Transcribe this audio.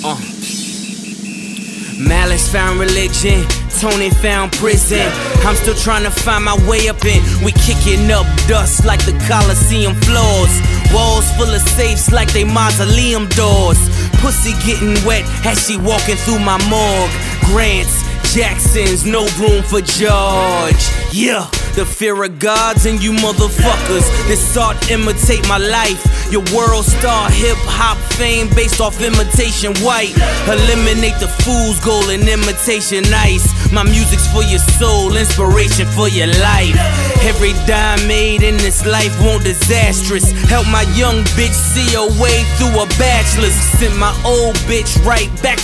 Malice found religion, Tony found prison. I'm still trying to find my way up in. We kicking up dust like the Coliseum floors. Walls full of safes like they mausoleum doors. Pussy getting wet as she walking through my morgue. Grants, Jacksons, no room for George. Yeah, the fear of gods and you motherfuckers. This art imitate my life. Your world star hip-hop fame based off imitation white. Eliminate the fool's gold and imitation nice. My music's for your soul, inspiration for your life. Every dime made in this life won't disastrous. Help my young bitch see her way through a bachelor's. Sent my old bitch right back